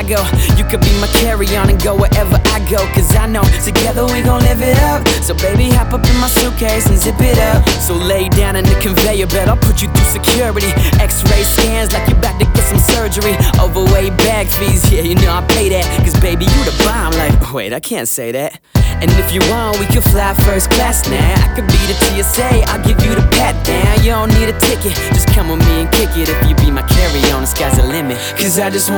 go. You could be my carry-on and go wherever I go, cause I know together we gon' live it up. So baby, hop up in my suitcase and zip it up. So lay down in the conveyor belt, I'll put you through security. X-ray scans like you're about to get some surgery. Overweight bag fees, yeah, you know I pay that, cause baby, you the bomb. Like, wait, I can't say that. And if you want, we can fly first class now. I could be the TSA, I'll give you the pat down. You don't need a ticket, just come with me and kick it. If you be my carry-on, the sky's the limit. Cause I just want